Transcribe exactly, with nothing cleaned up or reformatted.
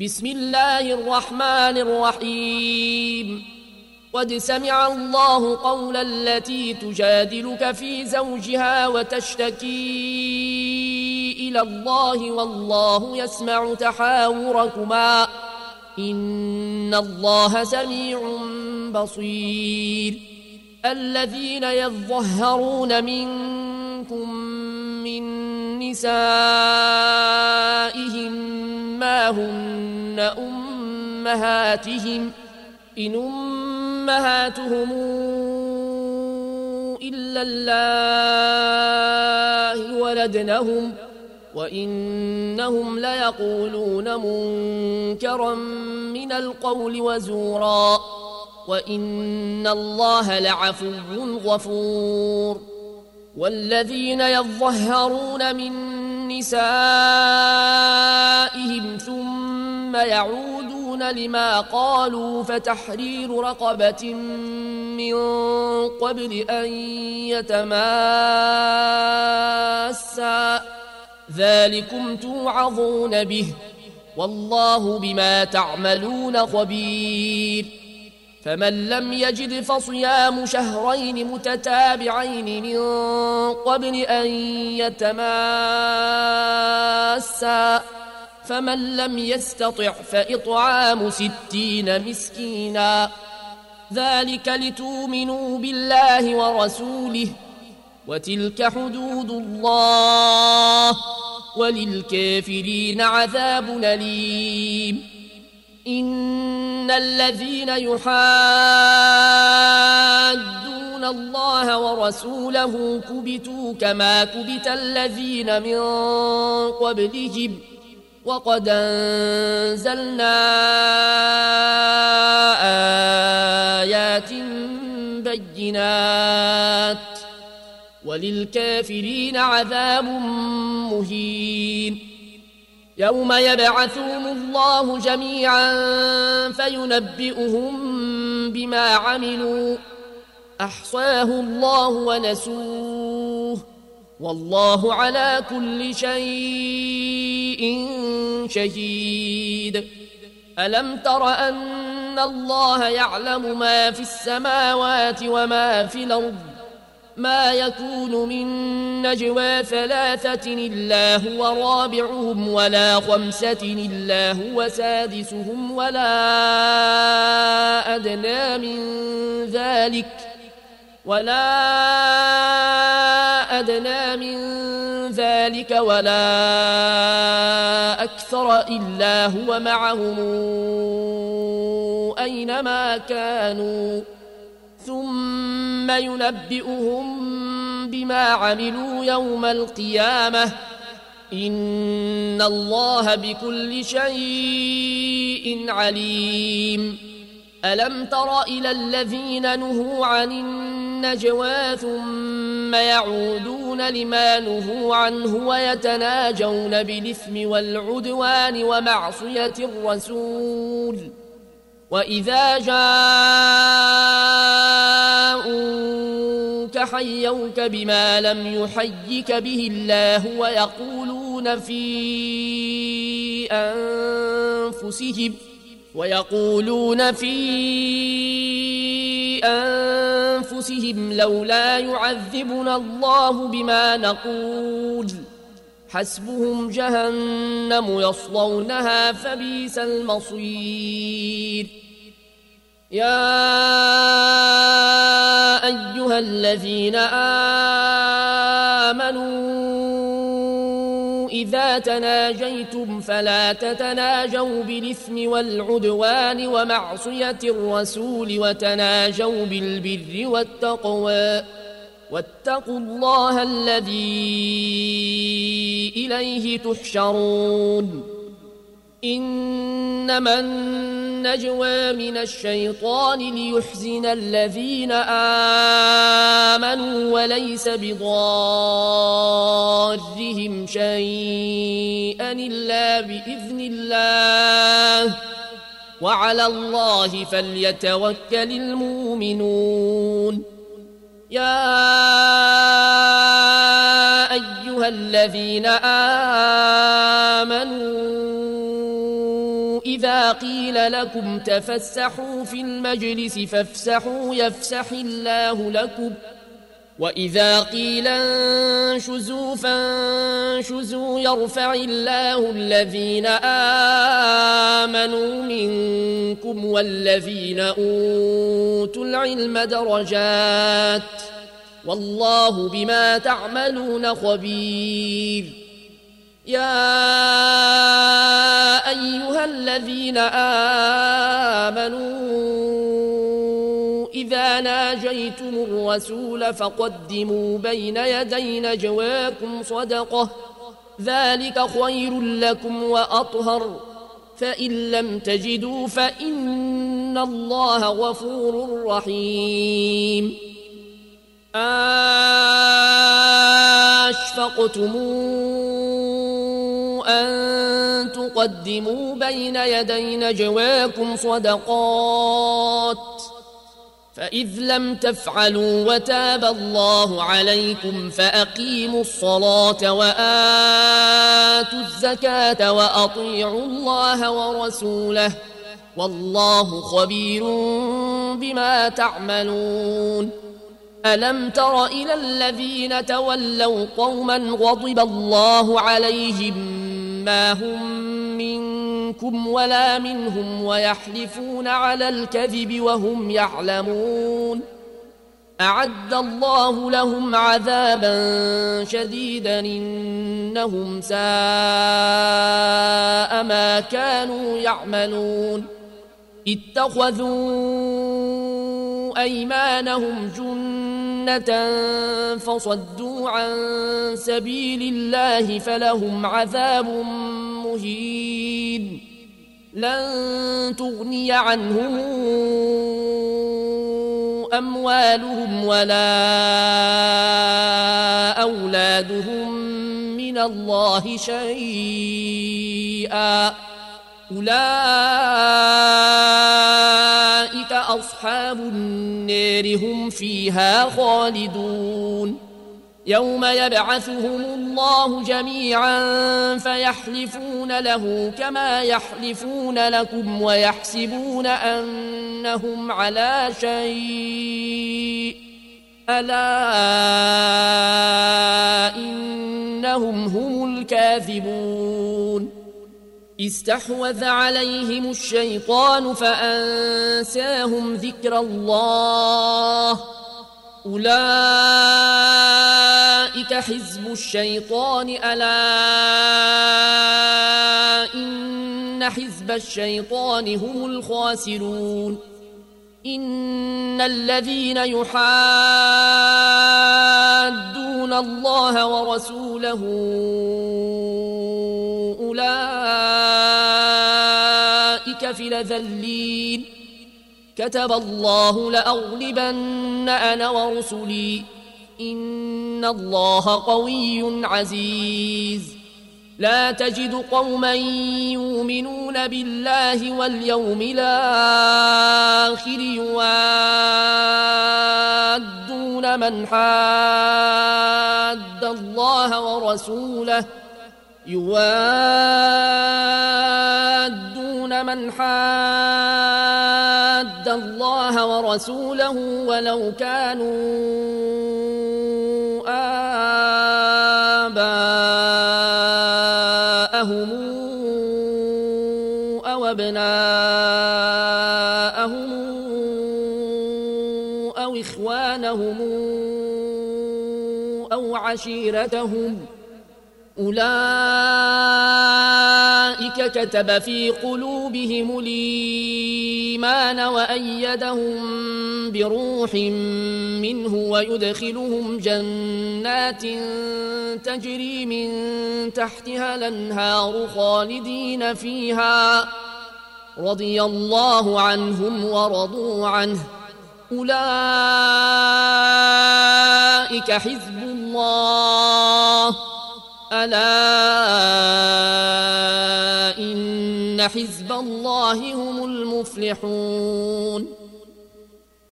بسم الله الرحمن الرحيم قد سمع الله قول التي تجادلك في زوجها وتشتكي إلى الله والله يسمع تحاوركما إن الله سميع بصير الذين يظهرون منكم من نسائهم ما هن أمهاتهم إن أمهاتهم إلا الله ولدنهم وإنهم ليقولون منكرا من القول وزورا وإن الله لعفو غفور والذين يظهرون من نسائهم ثم يعودون لما قالوا فتحرير رقبة من قبل أن يتماسا ذلكم توعظون به والله بما تعملون خبير فمن لم يجد فصيام شهرين متتابعين من قبل أن يتماسا فمن لم يستطع فإطعام ستين مسكينا ذلك لتؤمنوا بالله ورسوله وتلك حدود الله وللكافرين عذاب أليم إن الذين يحادون الله ورسوله كبتوا كما كبت الذين من قبلهم وقد أنزلنا آيات بينات وللكافرين عذاب مهين يوم يبعثهم الله جميعا فينبئهم بما عملوا أحصاه الله ونسوه والله على كل شيء شهيد ألم تر أن الله يعلم ما في السماوات وما في الأرض ما يكون من نجوى ثلاثة إلا هو رابعهم ولا خمسة إلا هو سادسهم ولا أدنى من ذلك ولا أدنى من ذلك ولا أكثر إلا هو معهم أينما كانوا ثم ينبئهم بما عملوا يوم القيامة إن الله بكل شيء عليم ألم تر إلى الذين نهوا عن النجوى ثم يعودون لما نهوا عنه ويتناجون بالإثم والعدوان ومعصية الرسول وإذا جاءوك حيوك بما لم يحيك به الله ويقولون في أنفسهم ويقولون في أنفسهم لولا يعذبنا الله بما نقول حسبهم جهنم يصلونها فبئس المصير يا أيها الذين آمنوا إذا تناجيتم فلا تتناجوا بالإثم والعدوان ومعصية الرسول وتناجوا بالبر والتقوى واتقوا الله الذي إليه تحشرون إنما النجوى من الشيطان ليحزن الذين آمنوا وليس بضارهم شيئا إلا بإذن الله وعلى الله فليتوكل المؤمنون يا أيها الذين آمنوا إذا قيل لكم تفسحوا في المجلس فافسحوا يفسح الله لكم وإذا قيل انشزوا فانشزوا يرفع الله الذين آمنوا منكم والذين أوتوا العلم درجات والله بما تعملون خبير. يا أيها الذين آمنوا إذا ناجيتم الرسول فقدموا بين يدي نجواكم صدقة ذلك خير لكم وأطهر فإن لم تجدوا فإن الله غفور رحيم. أشفقتم أن تقدموا بين يدي نجواكم صدقات فإذ لم تفعلوا وتاب الله عليكم فأقيموا الصلاة وآتوا الزكاة وأطيعوا الله ورسوله والله خبير بما تعملون. ألم تر إلى الذين تولوا قوما غضب الله عليهم ما هم منكم ولا منهم ويحلفون على الكذب وهم يعلمون أعد الله لهم عذابا شديدا إنهم ساء ما كانوا يعملون. اتخذوا أيمانهم جنة فصدوا عن سبيل الله فلهم عذاب مهين. لن تغني عنهم أموالهم ولا أولادهم من الله شيئا أولئك أصحاب النار هم فيها خالدون. يوم يبعثهم الله جميعا فيحلفون له كما يحلفون لكم ويحسبون أنهم على شيء ألا إنهم هم الكاذبون. استحوذ عليهم الشيطان فأنساهم ذكر الله أولئك حزب الشيطان ألا إن حزب الشيطان هم الخاسرون. إن الذين يحادون الله ورسوله أولئك في الأذلين. كتب الله لأغلبن أنا ورسلي إن الله قوي عزيز. لا تجد قوما يؤمنون بالله واليوم الآخر يوادون من حاد الله ورسوله يوادون من حاد الله ورسوله ولو كانوا آباءهم أو أبناءهم أو إخوانهم أو عشيرتهم أولئك كتب في قلوبهم الإيمان وأيدهم بروح منه ويدخلهم جنات تجري من تحتها الأنهار خالدين فيها رضي الله عنهم ورضوا عنه أولئك حزب الله ألا إن حزب الله هم المفلحون.